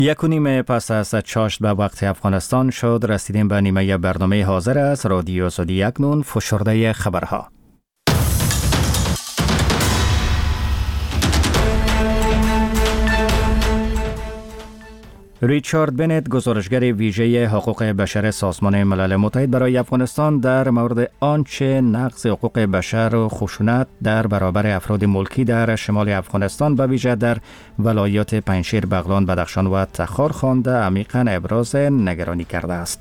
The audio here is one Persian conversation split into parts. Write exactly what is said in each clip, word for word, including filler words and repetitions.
یک و نیم پس از چاشت به وقت افغانستان شد. رسیدیم به نیمه برنامه حاضر است رادیو آزادی اکنون فشرده خبرها. ریچارد بنت، گزارشگر ویژه حقوق بشر سازمان ملل متحد برای افغانستان، در مورد آنچه نقض حقوق بشر و خشونت در برابر افراد ملکی در شمال افغانستان به ویژه در ولایات پنجشیر، بغلان، بدخشان و تخار خوانده عمیقاً ابراز نگرانی کرده است.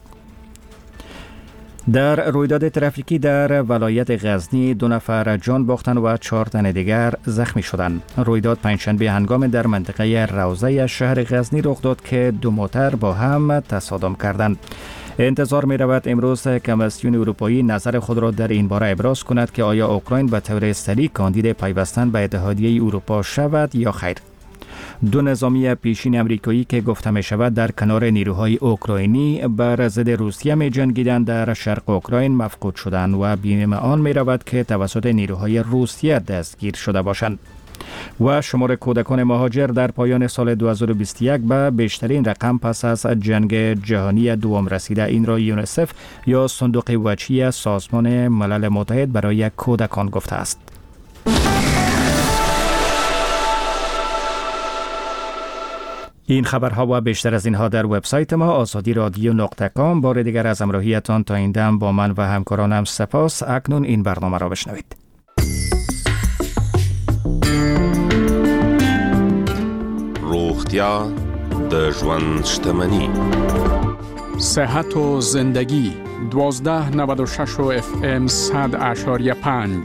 در رویداد ترافیکی در ولایت غزنی دو نفر جان باختند و چهار تن دیگر زخمی شدند. رویداد پنجشنبه هنگام در منطقه روضه شهر غزنی رخ داد که دو موتر با هم تصادم کردند. انتظار می رود امروز کمیسیون اروپایی نظر خود را در این باره ابراز کند که آیا اوکراین به طور سریع کاندید پیوستن به اتحادیه اروپا شود یا خیر. دو نظامی پیشین امریکایی که گفته می شود در کنار نیروهای اوکراینی بر ضد روسیه می جنگیدند در شرق اوکراین مفقود شدند و بیم آن می رود که توسط نیروهای روسیه دستگیر شده باشند. و شمار کودکان مهاجر در پایان سال دو هزار و بیست و یک به بیشترین رقم پس از جنگ جهانی دوم رسیده. این را یونیسف یا صندوق وجهی سازمان ملل متحد برای کودکان گفته است. این خبرها و بیشتر از اینها در وبسایت ما آزادی رادیو نقطه کام. بار دیگر از همراهیتان تا این دم با من و همکارانم سپاس. اکنون این برنامه را بشنوید. روغتیا د ژوند شتمنی. صحت و زندگی دوازده نود و شش و اف ام صد اشاریه پنج.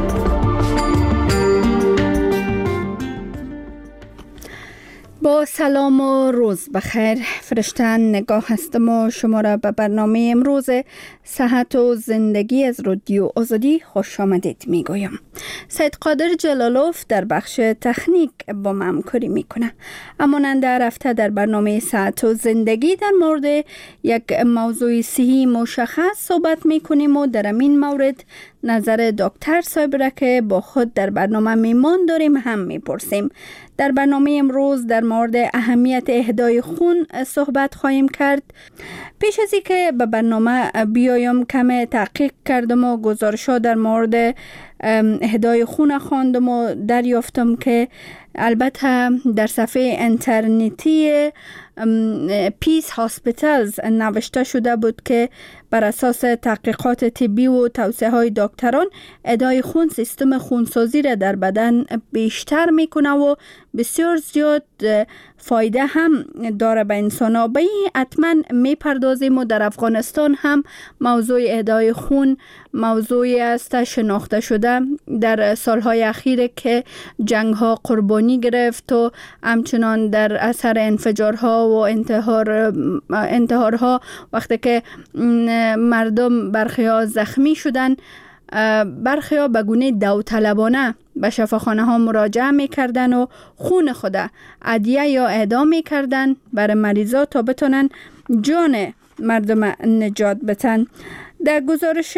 با سلام و روز بخیر. فرشتن نگاه هستم و شما را به برنامه امروز صحت و زندگی از رادیو آزادی خوش آمدید می گویم. سید قادر جلالوف در بخش تکنیک با من همکاری می کنه. همانند هر هفته در برنامه صحت و زندگی در مورد یک موضوع صحی مشخص صحبت می کنیم و در این مورد نظر دکتر صاحب را که با خود در برنامه میمان داریم هم میپرسیم. در برنامه امروز در مورد اهمیت اهدای خون صحبت خواهیم کرد. پیش از اینکه به برنامه بیایم کم تحقیق کردم و گزارش‌ها در مورد اهدای خون خواندم و دریافتم که البته در صفحه اینترنتی پیس هاسپیتالز نوشته شده بود که بر اساس تحقیقات طبی و توصیه های دکتران اهدای خون سیستم خونسازی را در بدن بیشتر میکنه و بسیار زیاد فایده هم داره به انسان ها. به این حتما میپردازیم و در افغانستان هم موضوع اهدای خون موضوعی است شناخته شده در سالهای اخیر که جنگ ها قربانی گرفت و همچنان در اثر انفجارها و انتحار انتحارها وقتی که مردم برخی ها زخمی شدن، برخی ها به گونه داوطلبانه به شفاخانه ها مراجعه می کردن و خون خود عدیه یا اهدا می کردن برای مریضا تا بتونن جان مردم نجات بدن. در گزارش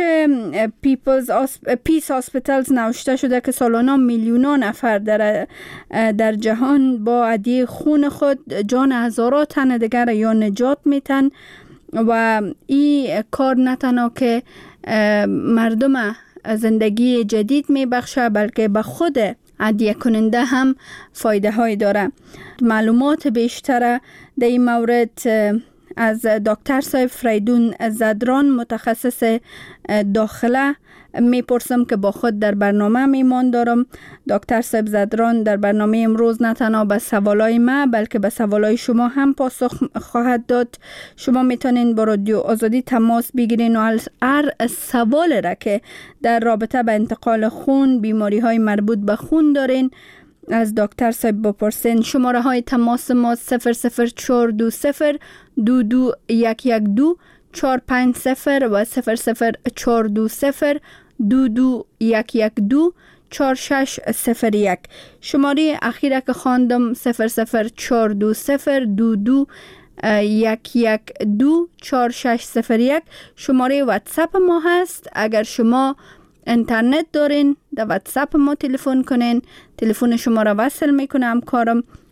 پیس هاسپیتالز نوشته شده که سالانه میلیون نفر در در جهان با عدیه خون خود جان هزاران تن دیگر یا نجات میتن و این کار نه تنها که مردم زندگی جدید میبخشه بلکه به خود عدیه کننده هم فایده های داره. معلومات بیشتر در این مورد از دکتر صاحب فریدون زدران متخصص داخله میپرسم که با خود در برنامه میمان دارم. دکتر صاحب زدران در برنامه امروز نه تنها به سوالای ما بلکه به سوالای شما هم پاسخ خواهد داد. شما میتونین با رادیو آزادی تماس بگیرین و هر سوال را که در رابطه به انتقال خون، بیماری های مربوط به خون دارین از دکتر صاحب بپرسین. شماره های تماس ما صفر صفر چهار دو صفر دو دو یک یک دو چهار پنج صفر و صفر صفر چهار دو صفر دو دو یک یک دو چهار شش صفر یک. شماره اخیره که خواندم صفر صفر چهار دو صفر دو دو یک یک دو چهار شش صفر یک شماره واتساپ ما هست. اگر شما اینترنت دارین در واتساپ ما تلفن کنین، تلفن شما را وصل میکنم کارم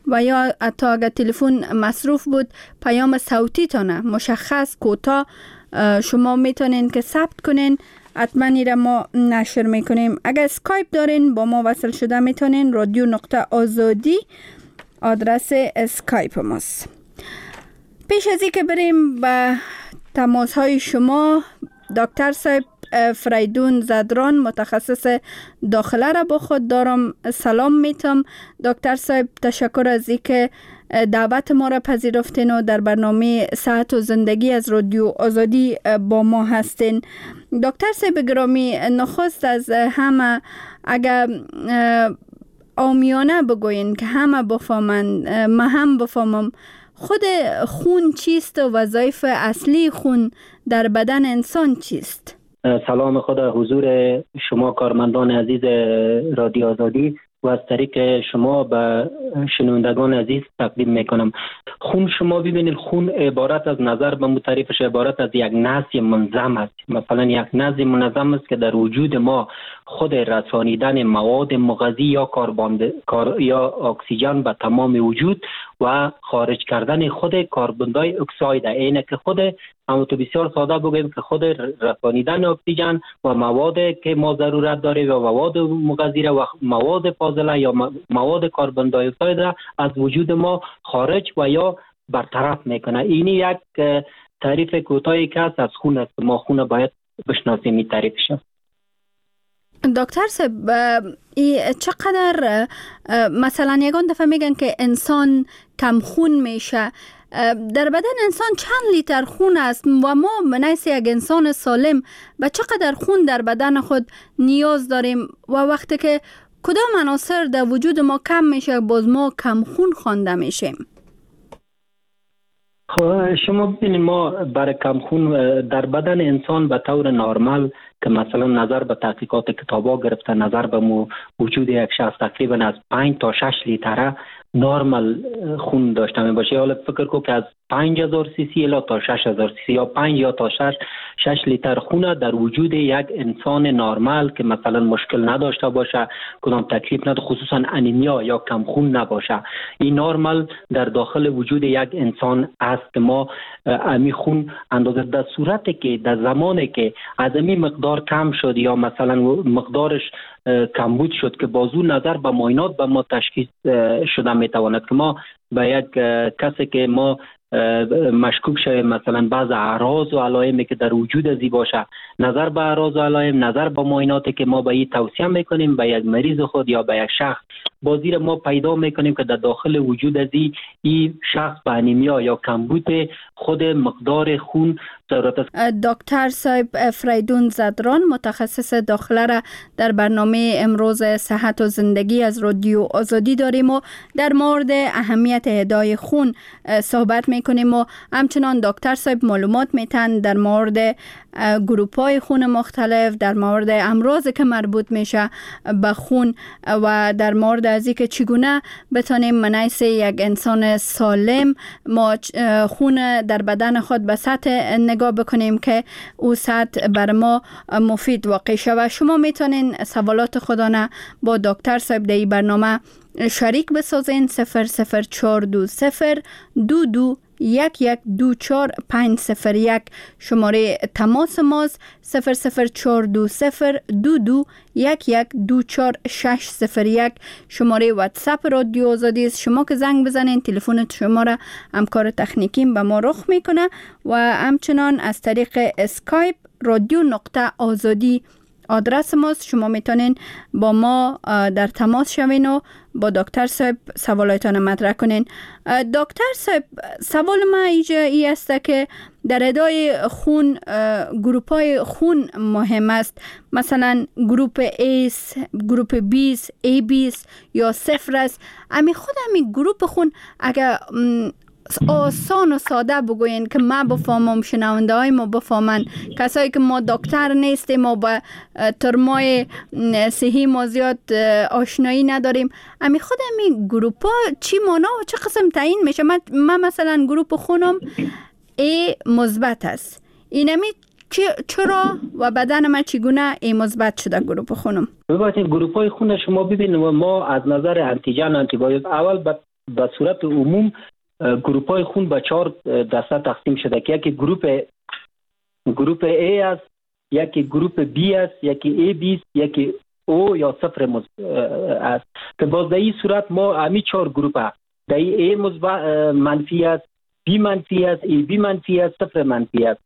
و یا حتی اگر تلفن مصروف بود پیام صوتی تانه مشخص کوتاه شما میتونین که ثبت کنین، حتما ایره ما نشر میکنیم. اگر اسکایپ دارین با ما وصل شده میتونین رادیو نقطه آزادی آدرس اسکایپ ماست. پیش از این که بریم به تماس های شما، دکتر صاحب فریدون زدران متخصص داخله را با خود دارم. سلام میتم دکتر صاحب، تشکر از اینکه دعوت ما را پذیرفتین و در برنامه صحت و زندگی از رادیو آزادی با ما هستین. دکتر صاحب گرامی، نخست از همه اگر عامیانه بگوین که همه بفهمن، ما هم بفهمم، خود خون چیست و وظایف اصلی خون در بدن انسان چیست؟ سلام خود حضور شما کارمندان عزیز رادیو آزادی و از طریق شما به شنوندگان عزیز تقدیم میکنم. خون شما ببینید، خون عبارت از نظر به متعریفش عبارت از یک نسج منظم است. مثلا یک نسج منظم است که در وجود ما خود رسانیدن مواد مغذی یا کربن یا اکسیژن به تمام وجود و خارج کردن خود کربن دی اکساید، اینه که خود اما تو بسیار ساده بگیم که خود رسانیدن اکسیژن و مواد که ما ضرورت داریم و مواد مغذی و مواد فاضله یا مواد کربن دی اکساید را از وجود ما خارج و یا برطرف میکنه. این یک تعریف کوتاهی که از خون است. ما خون باید بشناسیم این تعریفش. دکتر صاحب، چقدر مثلا یگان دفعه میگن که انسان کم خون میشه، در بدن انسان چند لیتر خون است و ما بنیس یک انسان سالم به چقدر خون در بدن خود نیاز داریم و وقتی که کدام عناصر در وجود ما کم میشه باز ما کم خون خوانده میشیم؟ خب شما ببینید، ما برای کم خون در بدن انسان به طور نرمال که مثلا نظر به تحقیقات کتابا گرفته، نظر به وجود یک شخص تقریبا از پنج تا شش لیتر نرمال خون داشته می باشه. حالا فکر کو که از پنج هزار سی سی الی تا شش هزار سی سی یا پنج یا تا شش شش لیتر خون در وجود یک انسان نرمال که مثلا مشکل نداشته باشه، کدام تکلیف نداره، خصوصا انیمیا یا کم خون نباشه، این نرمال در داخل وجود یک انسان است. ما امی خون اندازه در صورتی که در زمانی که از امی مقدار کم شد یا مثلا مقدارش کمبود شد که بازو نظر به معاینات به ما تشخیص شده میتواند که ما به یک کسی که ما مشکوک شویم مثلا بعض اعراض و علائمی که در وجود ازی باشه، نظر به اعراض و علائم، نظر به معایناتی که ما به این توصیه میکنیم به یک مریض خود یا به یک شخص، بازی را ما پیدا میکنیم که در داخل وجود ازی این شخص به انیمیا یا کمبود خود مقدار خون ضرورت است. دکتر صاحب فریدون زدران متخصص داخله را در برنامه امروز صحت و زندگی از رادیو آزادی داریم و در مورد اهمیت اهدای خون صحبت میکنیم و همچنان دکتر صاحب معلومات میتن در مورد گروپ های خون مختلف، در مورد امراضی که مربوط میشه به خون و در مورد از اینکه چگونه بتانیم منیس یک انسان سالم ما خون در بدن خود به سطح نگاه بکنیم که او سطح بر ما مفید واقع شود. شما میتونین سوالات خودانه با دکتر صاحب در این برنامه شریک بسازین. صفر صفر چهار دو صفر دو دو یک یک دو چهار پنج صفر یک شماره تماس ماست. صفر صفر چهار دو صفر دو دو یک یک دو چهار شش صفر یک شماره واتساپ رادیو آزادی است. شما که زنگ بزنین تلفن شما را همکار تکنیکیم به ما رخ میکنه و همچنان از طریق اسکایپ رادیو نقطه آزادی آدرس ماست. شما میتونین با ما در تماس شوین و با دکتر صاحب سوالاتان مطرح کنین. دکتر صاحب، سوال ما اینجا ای است که در ادای خون گروپ های خون مهم است، مثلا گروپ ایس، گروپ بیس، ای بیس یا صفر است. امی خود امی گروپ خون اگر آسان و ساده بگوین که ما بفهمم، شنونده های ما بفهمن، کسایی که ما دکتر نیستیم و با ترمای صحی ما زیاد آشنایی نداریم، امی خود امی گروپ ها چی مانا و چه قسم تعیین میشه؟ من, من مثلا گروپ خونم ای مثبت است، اینمی چرا و بدن من چگونه ای مثبت شده گروپ خونم؟ ببینید گروپ های خون شما ببینید، ما از نظر انتیجن آنتیبادی اول به صورت عموم گروپ های خون به چهار دسته تقسیم شده که یکی گروپ گروپ A است، یکی گروپ B است، یکی A B است، یکی O یا صفر است که باز در این صورت ما همی چهار گروپ هست. در A منفی است، B منفی است، A B منفی است، صفر منفی است.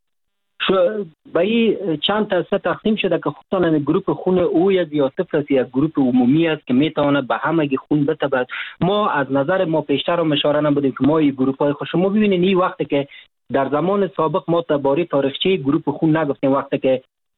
به این چند دسته تقسیم شده که خصوصا گروپ خون او یک یا صفر است، یک گروپ عمومی است که میتونه به همه خون بتابد. ما از نظر ما پیشتر هم اشاره نبودیم که ما این گروپ های خوش ما ببینید این وقتی که در زمان سابق ما درباره تاریخچه گروپ خون نگفتیم، وقتی که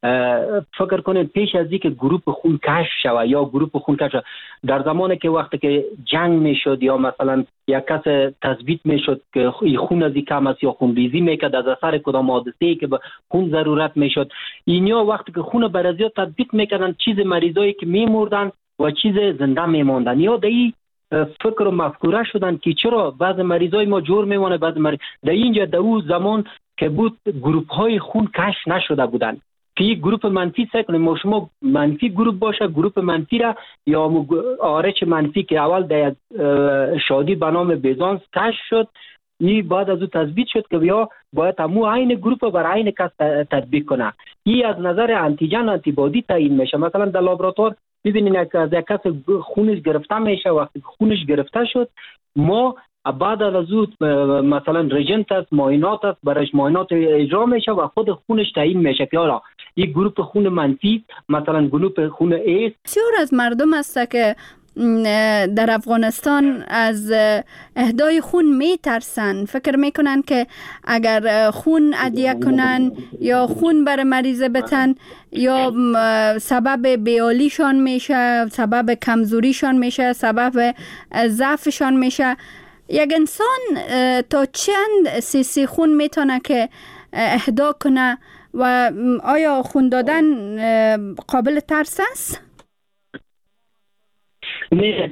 فکر کنید پیش از اینکه گروپ خون کشف شود یا گروپ خون کشف در زمانی که وقتی که جنگ میشد یا مثلا یک کس تثبیت میشد که خون از کم است یا خون ریزی میکرد از اثر کدام حادثه‌ای که به خون ضرورت میشد، اینیا وقتی که خون برازیات تثبیت میکردن چیز مریضایی که میمردن و چیز زنده میماندن یا دایی فکر و مفکوره شدن که چرا بعض مریضای ما جور میمونه، بعض مریض در اینجا در اون زمان که بود گروپ های خون کشف نشده بودن که یک گروپ منفی سعی کنیم ما شما منفی گروپ باشه، گروپ منفی را یا آرچ منفی که اول در شادی به نام بیزانس کشف شد، این بعد از او تثبیت شد که بیا باید همو عین گروپ بر عین کس تطبیق کنه. این از نظر انتیجن انتیبادی تعیین میشه. مثلا در لابراتوار ببینید از یک کس خونش گرفته میشه، وقتی خونش گرفته شد ما بعد از او مثلا رژنت است، معاینات است، برایش معاینات اجرا میشه و خود خونش تعیین میشه که آره یک گروپ خون منفی مثلا گروپ خون A. بسیار از مردم است که در افغانستان از اهدای خون میترسن، فکر میکنن که اگر خون عدیه کنن یا خون بر مریضه بتن یا سبب بیالیشان میشه، سبب کمزوریشان میشه، سبب ضعفشان میشه. یک انسان تا چند سی خون میتونه که اهدا کنه و آیا خون دادن قابل ترس است؟ نه،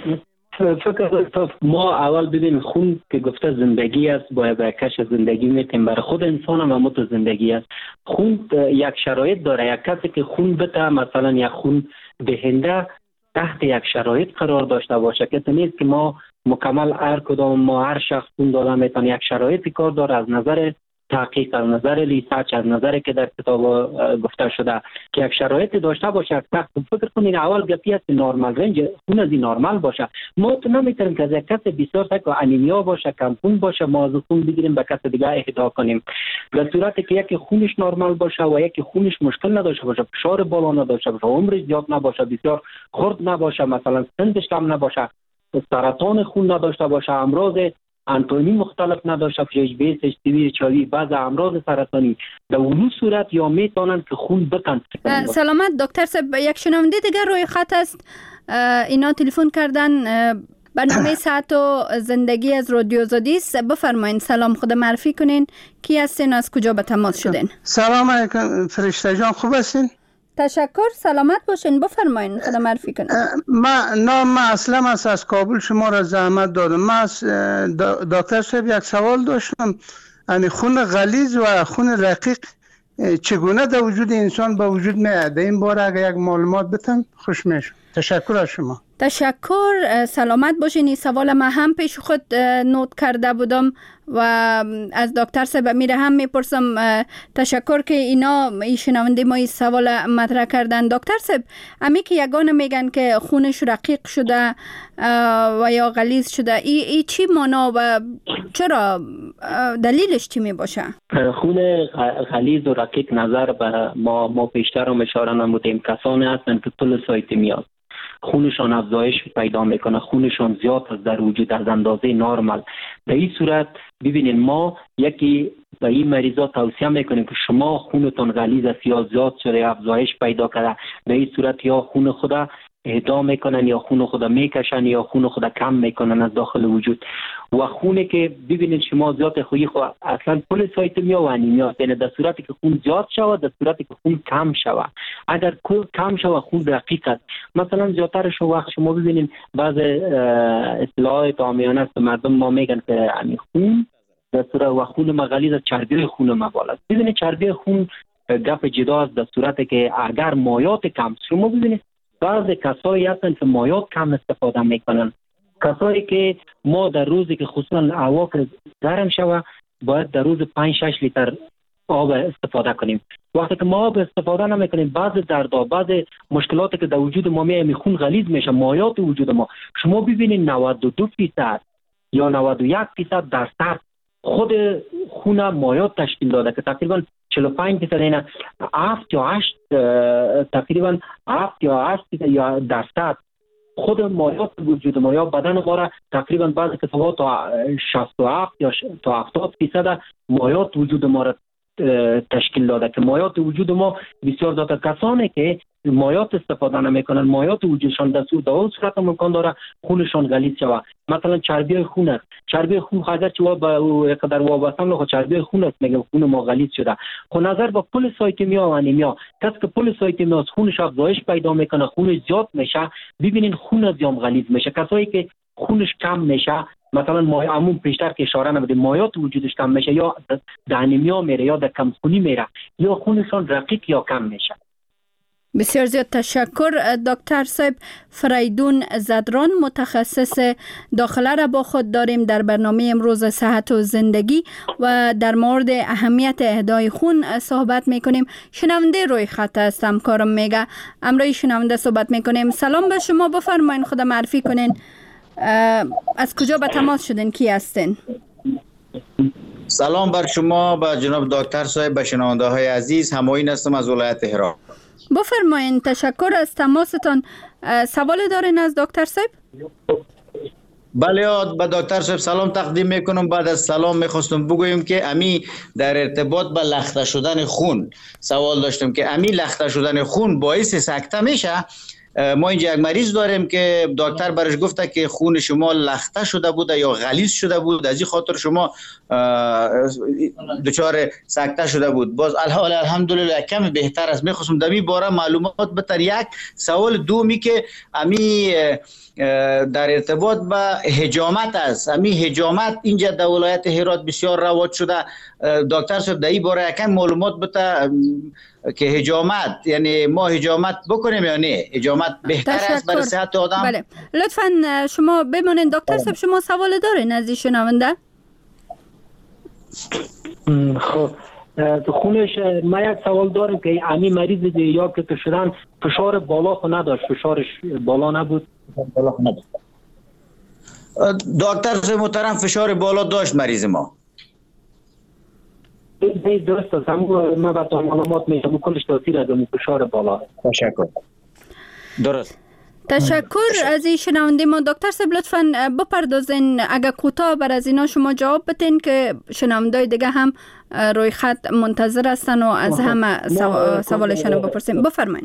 فکر ما اول ببین خون که گفته زندگی است، باید به کش زندگی میتیم، برای خود انسان هم همون زندگی است. خون یک شرایط داره، یک کسی که خون بده مثلا یک خون دهنده تحت یک شرایط قرار داشته باشه که نیست که ما مکمل هر کدام ما هر شخص خون داده میتونه، یک شرایطی کار داره از نظر تحقیق، از نظر ریسرچ، از نظر که در کتاب گفته شده که یک شرایطی داشته باشه. فکر کنین اول گپی است نورمال رنج خون از نورمال باشه. ما تو نمیتونیم که از یک کس بسیار تک انیمیا باشه، کم خون باشه ما از خون بگیریم به کس دیگه اهدا کنیم. در صورتی که یکی خونش نورمال باشه و یکی خونش مشکل نداشته باشه، فشار بالا نداشته باشه، عمرش زیاد نباشه، بسیار خرد نباشه، مثلا سنش کم نباشه، سرطان خون نداشته باشه، امراض انتونی مختلف نداشته باشه، اچ بی اس، سیویر چاوی، بعض امراض سرطانی، در اون صورت یا میتونن که خون بکن. سلامت دکتر صاحب، یک شنونده دیگر روی خط است، اینا تلفن کردن. برنامه صحت و زندگی از رادیو آزادی است. بفرمایید سلام، خود معرفی کنین، کی هستین، از کجا به تماس شدین؟ سلام علیکم فرشته جان، خوب هستین؟ تشکر، سلامت باشین، بفرمایید خود معرفی کنین. من نام من اسلم است، از کابل شما را زحمت دادم. من دکتر صاحب یک سوال داشتم، یعنی خون غلیظ و خون رقیق چگونه در وجود انسان به وجود میاد؟ این باره اگر یک معلومات بتن خوش میشه. تشکر از شما. تشکر، سلامت باشین. این سوال ما هم پیش خود نوت کرده بودم و از دکتر صاحب میره هم میپرسم. تشکر که اینا ای شنونده ما این سوال مطرح کردن. دکتر صاحب، امی که یگانه میگن که خونش رقیق شده و یا غلیظ شده، ای, ای چی معنا و چرا دلیلش چی می باشه؟ خون غلیظ و رقیق نظر به ما ما پیشتر هم اشاره نمودیم، کسانی هستن که پلیسایتمی هست، خونشان افزایش پیدا میکنه، خونشان زیاد است در وجود از اندازه نرمال. در این صورت ببینید ما یکی به این مریضا توصیه میکنیم که شما خونتون غلیظ است یا زیاد شده افزایش پیدا کرده، در این صورت یا خون خدا اهدا میکنن یا خون خدا میکشن یا خون خدا کم میکنن از داخل وجود. و خونه که ببینید شما زیاد خویی خو اصلا پلیسایتمیا و انیمیا، یعنی در صورتی که خون زیاد شود، در صورتی که خون کم شود. اگر کم شود خون رقیق است، مثلا زیادتر شو وقت شما ببینید بعض اصطلاحات عامیانه است مردم ما میگن که یعنی خون در صورت و خون ما غلیظ است، چربی خون ما بالا است. ببینید چربی خون گپ جدا است در صورتی که اگر مایات کم، شما ببینید بعض کسایی هستن که مایات کم استفاده میکنن کسایی که ما در روزی که خصوصا هوا که گرم شوه باید در روز پنج شش لیتر آب استفاده کنیم. وقتی که ما آب استفاده نمیکنیم بعض دردها بعض مشکلاتی که در وجود ما میاد خون غلیظ میشه مایات وجود ما شما ببینید نود و دو درصد یا نود و یک درصد در سر خود خون مایات تشکیل داده که تقریبا چهل و پنج درصد اینا هفت یا هشت تقریبا هفت یا هشت یا درصد خود مایات وجود ما یا بدن ما را تقریبا بعضی کسان تا شصت و هفت یا تا هفتاد درصد مایات وجود ما را تشکیل داده که مایات وجود ما بسیار زیاد کسانی که مایات استفاده نمیکنن مایات وجودشان در صورت صورت امکان داره خونشان غلیظ شود. مثلا چربی خون است چربی خون اگر چه با قدر وابسته له چربی خون است میگم خون ما غلیظ شده. خب نظر به پلیسایتمیا و انیمیا کسی که پلیسایتمیا خونش افزایش پیدا میکنه خونش زیاد میشه ببینین خون زیاد غلیظ میشه. کسایی که خونش کم میشه مثلا ما عموم پیشتر که اشاره نمیدیم مایات وجودش کم میشه یا در انیمیا میره یا در کم خونی میره یا خونشان رقیق یا کم میشه. بسیار زیاد تشکر دکتر صاحب. فریدون زدران متخصص داخله را با خود داریم در برنامه امروز صحت و زندگی و در مورد اهمیت اهدای خون صحبت میکنیم. شنونده روی خط است همکارم میگه امروی شنونده صحبت میکنیم. سلام به شما بفرمایین خود معرفی کنین از کجا به تماس شدین کی هستین؟ سلام بر شما به جناب دکتر صاحب به شنونده های عزیز همایون هستم از ولایت هرات. بفرمایین تشکر از تماستان. سوال دارین از دکتر صاحب؟ بله به دکتر صاحب سلام تقدیم میکنم. بعد از سلام میخواستم بگویم که امی در ارتباط به لخته شدن خون سوال داشتم که امی لخته شدن خون باعث سکته میشه. ما اینجا یک مریض داریم که دکتر برش گفته که خون شما لخته شده بوده یا غلیظ شده بود از این خاطر شما دچار سکته شده بود. باز الحال الحمدلله کمی بهتر است. میخواستم در این باره معلومات بتر. یک سوال دومی که امی در ارتباط به حجامت است. امی حجامت اینجا در ولایت هرات بسیار رواج شده. دکتر صاحب در این باره یکم معلومات بده که حجامت یعنی ما حجامت بکنیم یا نه حجامت بهتر است برای صحت آدم؟ بله لطفاً شما بمونین دکتر صاحب شما سوال دارین از این شنونده؟ خب خونش ما یک سوال دارم که امی مریض یا که شدن فشار بالا خو نداشت فشارش بالا نبود بالا خو نداشت. دکتر صاحب محترم فشار بالا داشت مریض ما. درست است. ما با تو معلومات میدم کلش تاثیر از اون فشار بالا. تشکر. درست. تشکر از این شنونده ما. دکتر صاحب لطفاً بپردازین اگر کوتاه بر از اینا شما جواب بدین که شنوندای دیگه هم روی خط منتظر هستن و از همه سوالشون رو بپرسیم. بفرمایید.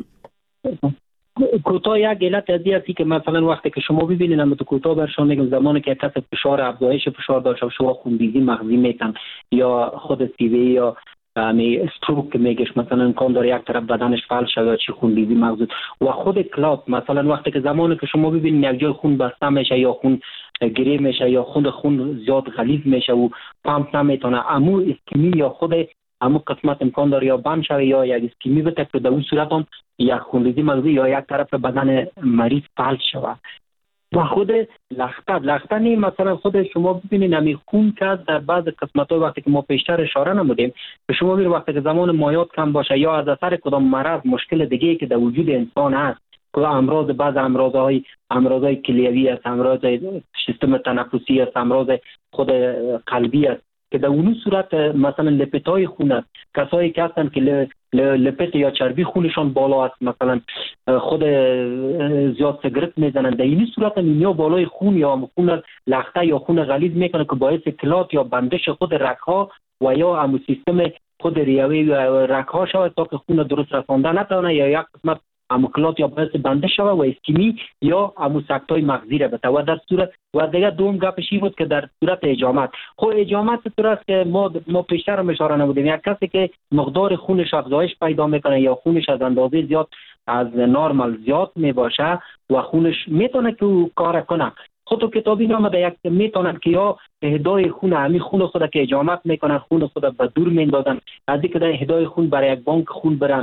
کوتاه یک علت از این که مثلا وقتی که شما ببینید هم تو کوتاه برشان میگم زمانی که کسی فشار افزایش فشار داشته شما خونریزی مغزی میتن یا خود سی وی یا می استروک میگش مثلا امکان داره یک طرف بدنش فعال شه یا چی خونریزی مغزی و خود کلاپ مثلا وقتی که زمانی که شما ببینید یک جای خون بسته میشه یا خون گریه میشه یا خود خون زیاد غلیظ میشه و پمپ نمیتونه امو اسکمی یا خود امو قسمت امکان داره یا بند شوه یا یک اسکمی بته که در اون صورت هم یک خونریزی مغزی یا یک طرف بدن مریض فعال شوه و خود لخته لخته نیم مثلا خود شما ببینید نمی خون که در بعض قسمت های وقتی که ما پیشتر اشاره نمودیم به شما ببینید وقتی که زمان مایات کم باشه یا از اثر کدام مرض مشکل دیگه که در وجود انسان هست که امراض بعض امراضهای امراضهای کلیوی است امراض سیستم تنفسی است امراض خود قلبی است که در اون صورت مثلا لپتای خون است کسایی که هستن که لپت یا چربی خونشان بالا است مثلا خود زیاد سیگرت میزنن در این صورت مینیا بالای خون یا خون لخته یا خون غلیظ میکنه که باعث کلات یا بندش خود رگ‌ها و یا امو سیستم خود ریوی رگ‌ها شود تا که خون درست رسانده نتونه یا یک قسمت اموکلات یا باعث بنده شوه و اسکیمی یا اموسکتای مغزی را بده و در صورت و دیگه دوم گپش این بود که در صورت اجامت خب اجامت طور است که ما ما پیشتر هم اشاره نمودیم یک کسی که مقدار خونش افزایش پیدا میکنه یا خونش از اندازه زیاد از نورمال زیاد میباشه و خونش میتونه که کار کنه خود تو کتابی نامده یک میتونن که یا اهدای خون همین خون خود که اجامت میکنن خون خود به دور میندازن از اینکه در اهدای خون برای یک بانک خون برن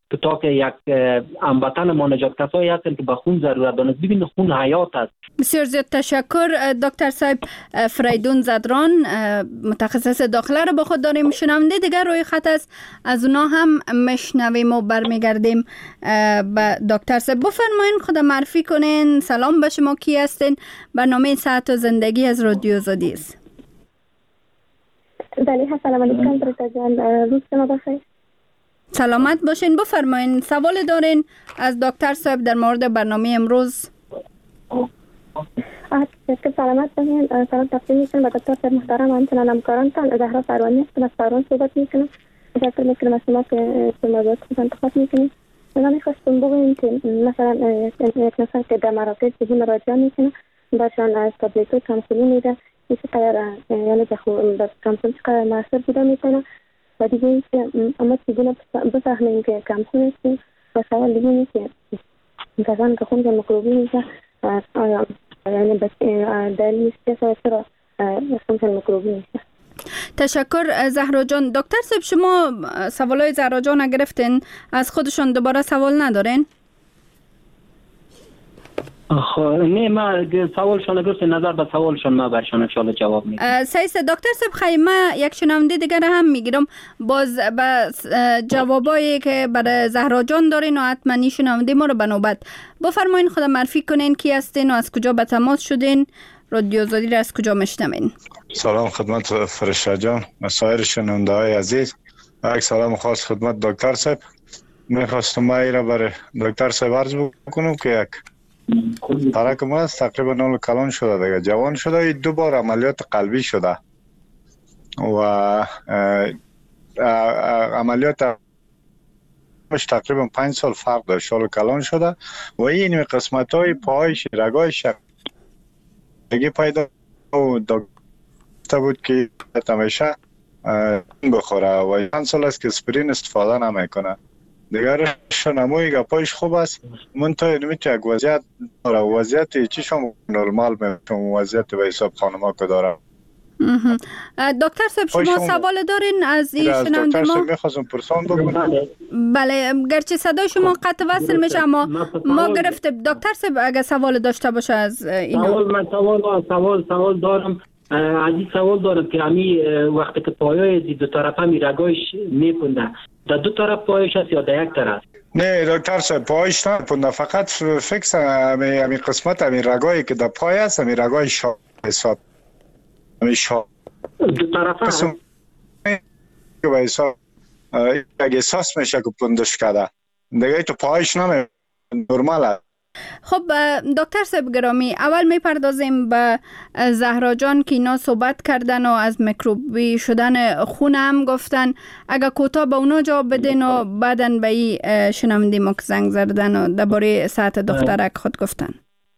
تا که یک هموطن ما نجات کسایی هستن که به خون ضرورت دارند. ببین خون حیات است. بسیار زیاد تشکر دکتر صاحب. فریدون زدران متخصص داخله رو با خود داریم. شنونده دیگر روی خط است، از اونا هم مشنویم و برمیگردیم به دکتر صاحب. بفرمایین خود معرفی کنین. سلام به شما، کی هستین؟ برنامه صحت و زندگی از رادیو آزادی است. بله، سلام علیکم برادر جان، روز شما بخیر. سلامت باشین. بفرمایین سوال دارین از دکتر صاحب در مورد برنامه امروز. که سلامت باشین. سلام تقدیم میکنم به دکتر صاحب محترم، همچنان همکارانتان. زهرا پروانی هستم، از تهران صحبت میکنم. تشکر میکنم از شما که موضوعات خود انتخاب میکنید. من میخواستم بگویم که مثلا یک نفر که در مراکز به مراجعه میکنه برشان از تابلیت و کمسولی میده، این چقدر یعنی در کمسول چقدر موثر بوده میکنه و دیگه این که اما چگونه بفهمیم که کمسول هستیم و سوال دیگه این که کسان که خون میکروبی میشه آیا یعنی دلیل نیست که چرا خون میکروبی میشه. تشکر زهرا جان. دکتر صاحب شما سوالای زهرا جان گرفتین، از خودشون دوباره سوال ندارین؟ خب نه، ما سوالشون گرفت، نظر به سوالشون ما برشان ان شاء الله جواب میدم. سیس دکتر صاحب خیمه یک شنونده دیگر هم میگیرم باز به جوابایی که برای زهرا جان دارین و حتما شنونده ما رو به نوبت. بفرمایین خود معرفی کنین، کی هستین و از کجا به تماس شدین؟ رادیو آزادی را از کجا میشنوین؟ سلام خدمت فرشته جان و سایر شنونده های عزیز. یک سلام خاص خدمت دکتر صاحب. میخواستم ما ای را برای دکتر صاحب عرض بکنم که یک ترک ما است، تقریبا نول کلان شده دیگه، جوان شده، دو بار عملیات قلبی شده و عملیات مش تقریبا پنج سال فرق داشت، شال کلان شده و این قسمت های پایش رگایش دیگه پیدا و دکتر بود که همیشه بخوره و چند سال است که اسپرین استفاده نمیکنه دیگر. شنموی گپایش خوب است، منتها نمیشه یک وضعیت داره، وضعیت چی شما نرمال میشم، وضعیت به حساب خانما که داره. دکتر صاحب شما سوال دارین از این شنونده ما؟ دکتر صاحب میخواستم پرسان بکنم. بله، گرچه صدای شما قطع وصل میشه اما ما گرفتیم. دکتر صاحب اگه سوال داشته باشه از اینا. سوال من سوال سوال سوال دارم. از این سوال دارم که امی وقتی که پایای دو طرف می رگایش میپنده، در دو طرف پایش هست یا در یک طرف؟ نه دکتر صاحب پایش نپنده، فقط فکس امی امی قسمت امی رگایی که در پای است، امی رگای شا حساب امی شا دو طرف هست که به حساب یک احساس میشه که پندش کرده دیگه، تو پایش نمی نرمال. خب دکتر صاحب گرامی، اول میپردازیم به زهرا جان که اینا صحبت کردن و از میکروبی شدن خون هم گفتن. اگه کوتاه به اونا جواب بدین و بعدن به این شنونده ما که زنگ زدن و درباره صحت دخترک خود گفتن.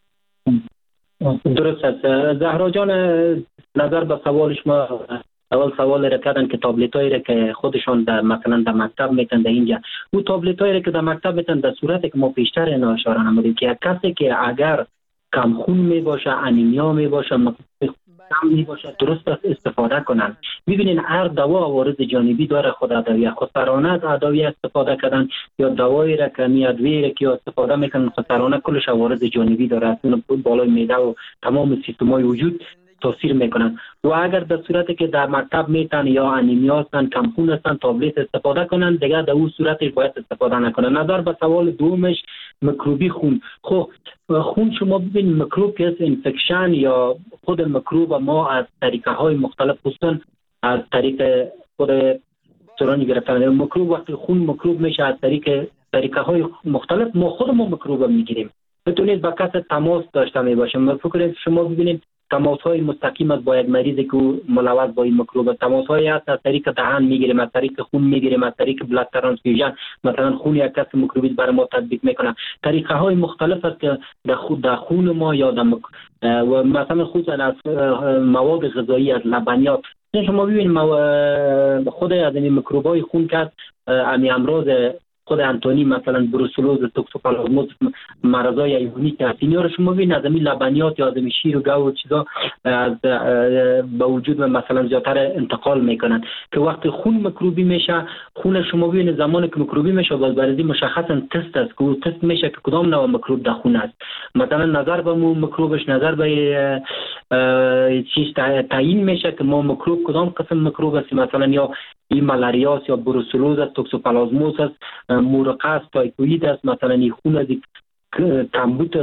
درست است. زهرا جان نظر به سوالش ما اول سوال را کردن که تابلت هایی را که خودشان در مثلا در مکتب میتن در اینجا، او تابلت هایی را که در مکتب میتن در صورتی که ما پیشتر اینا اشاره نمودیم که یک کسی که اگر کم خون می باشه، انیمیا می باشه، کم می باشه، درست استفاده کنن. ببینین هر دوا عوارض جانبی داره، خود ادویه خودسرانه از ادویه استفاده کردن یا دوایی را که می ادویه را که استفاده میکنن خودسرانه کلش عوارض جانبی داره، اون بالای معده و تمام سیستم‌های وجود تاثیر میکنن. و اگر در صورتی که در مکتب میتن یا انیمیا هستن، کم خون هستن، تابلت استفاده کنن، دیگه در اون صورتش باید استفاده نکنن. نظر به سوال دومش میکروبی خون، خب خون شما ببین میکروب که انفکشن یا خود میکروب ما از طریقه های مختلف هستن، از طریق خود سرانی گرفتن میکروب، وقتی خون میکروب میشه از طریق طریقه های مختلف ما خودمون میکروب میگیریم. بتونید با کس تماس داشته می باشیم. فکر شما ببینید تماس های مستقیم از با یک مریضی که ملوث با این میکروب، تماس های هست از طریق دهان میگیریم، از طریق خون میگیریم، از طریق بلاد ترانسفیوژن، مثلا خون یک کس میکروبی برای ما تطبیق میکنه. طریقه های مختلف است که در خود در خون ما یا در مک... و مثلا خصوصا از مواد غذایی، از لبنیات. شما ببینید خود از این میکروبای خون که امی امراض خود انتونی مثلا بروسلوز، توکسوپلازموس، مرضای حیوانی که اینا رو شما ببینید از این لبنیات یا از این شیر و گو و چیزا از به وجود مثلا زیاتر انتقال میکنن که وقتی خون میکروبی میشه، خون شما ببینید زمانی که میکروبی میشه باز برای مشخصا تست است که تست میشه که کدام نوع میکروب در خون است. مثلا نظر به مو میکروبش نظر به چیز تعیین میشه که ما میکروب کدام قسم میکروب است، مثلا یا این مالاریا یا بروسلوز است، توکسوپلازموس است، مورقه است، تایفوید است، مثلا این خون از کمبود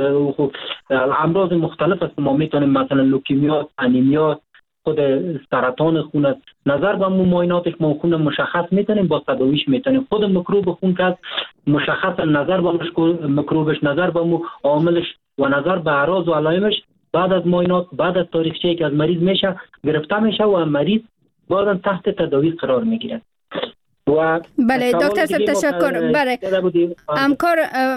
امراض مختلف است. ما میتونیم مثلا لوکیمیا، انیمیا، خود سرطان خون است. نظر به معایناتش ما خون مشخص میتونیم، با تداویش میتونیم. خود میکروب خون که مشخص نظر به میکروبش، نظر به عاملش و نظر به اعراض و علائمش بعد از معاینات، بعد از تاریخچه‌ای که از مریض میشه گرفته میشه و مریض بعدا تحت تداوی قرار میگیره. و بله دکتر صاحب تشکر. بله همکار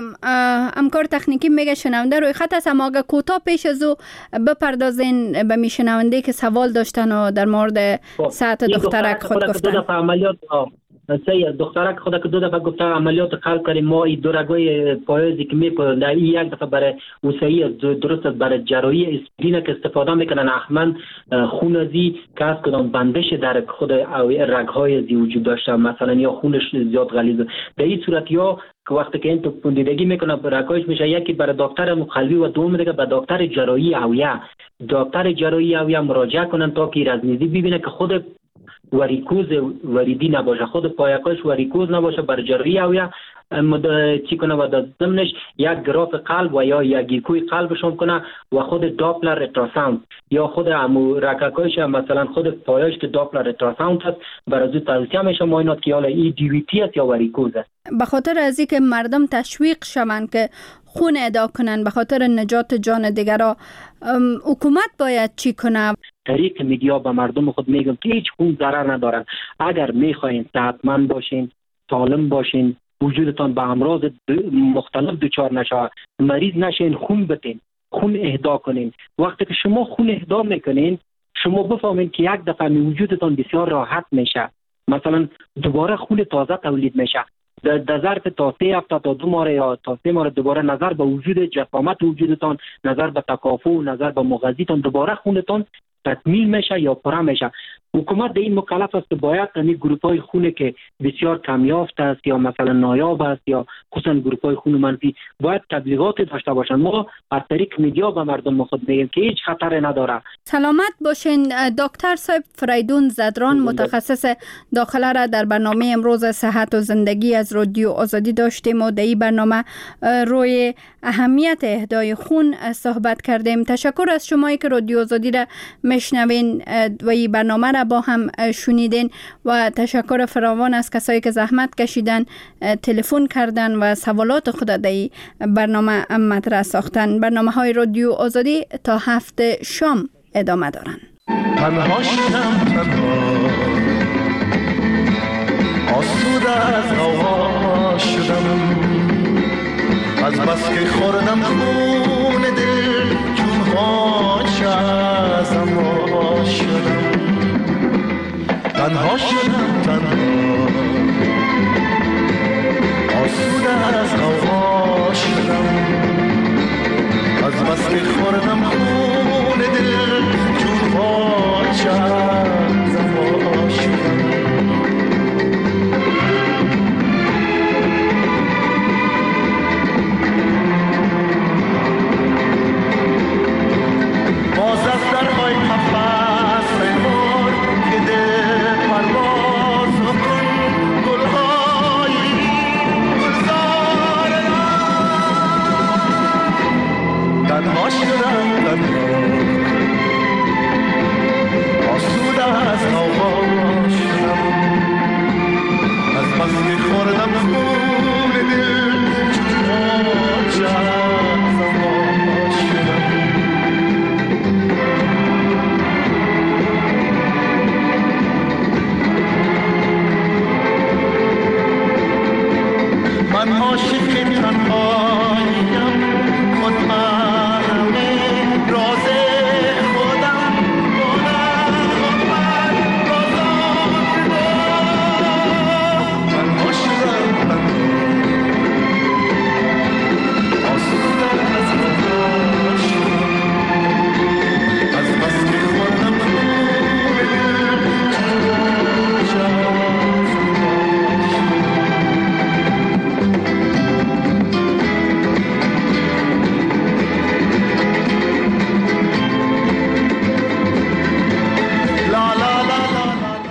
همکار تکنیکی میگه شنونده روی خط است، اما اگه کوتاه پیش از او بپردازین به میشنونده که سوال داشتن و در مورد ساعت دخترک خود گفتن. عملیات سه دخترک خود که دو دفعه گفته عملیات قلب کردیم ما این دو رگای پایزی که میپرن در این یک دفعه برای وسیعی درست برای جراحی اسپرین که استفاده میکنن احمن خون ازی که از کدام بندش در خود رگهای ازی وجود داشته، مثلا یا خونش زیاد غلیظ. در این صورت یا که وقتی که این تو پوندیدگی میکنه رگایش میشه یکی برای دکتر مقلبی و دوم دیگه به دکتر جراحی اویه. دکتر جراحی اویه مراجعه کنن تا که رزمیزی ببینه که خود وریکوز وریدی نباشه، خود پایکاش وریکوز نباشه، بر جراحی او یا چی کنه و در ضمنش یک گراف قلب و یا یک گیکوی قلبشون کنه و خود داپلر ریتراساوند یا خود امو رککایش مثلا خود پایش که داپلر ریتراساوند هست برای زود توصیه میشه معاینات که حالا ای دی وی تی است یا وریکوز است. به خاطر از اینکه مردم تشویق شوند که خون ادا کنن به خاطر نجات جان دیگران، حکومت باید چی کنه؟ طریق میدیا به مردم خود میگم که هیچ خون ضرر ندارن. اگر میخواین صحتمند باشین، سالم باشین، وجودتان به امراض مختلف دچار نشه، مریض نشین، خون بدین، خون اهدا کنین. وقتی که شما خون اهدا میکنین شما بفهمین که یک دفعه وجودتان بسیار راحت میشه، مثلا دوباره خون تازه تولید میشه. در ظرف تا سه هفته تا دو ماه یا تا سه ماه دوباره نظر به وجود جسامت وجودتان، نظر به تکافؤ، نظر به مغذیتان دوباره خونتان تکمیل میشه یا پره میشه. حکومت در این مکلف است که باید این گروپ های خون که بسیار کمیافت است یا مثلا نایاب است یا خصوصا گروپ های خون منفی باید تبلیغات داشته باشند. ما از طریق میدیا به مردم خود میگیم که هیچ خطری نداره. سلامت باشین. دکتر صاحب فریدون زدران متخصص داخله را در برنامه امروز صحت و زندگی از رادیو آزادی داشتیم و در این برنامه روی اهمیت اهدای خون صحبت کردیم. تشکر از شمایی که رادیو آزادی را میشنوین و این برنامه را با هم شنیدین و تشکر فراوان از کسایی که زحمت کشیدن، تلفن کردن و سوالات خود در این برنامه مطرح ساختن. برنامه های رادیو آزادی تا هفت شام ادامه دارن. تنها شدم، تنها آسوده از غوغا شدم، از بس که خوردم خون دل چون هاچ از اما شدم. تنها شدم، تنها آسوده از غوغا شدم، از بس که خوردم خون دل چون هاچ از اما شدم.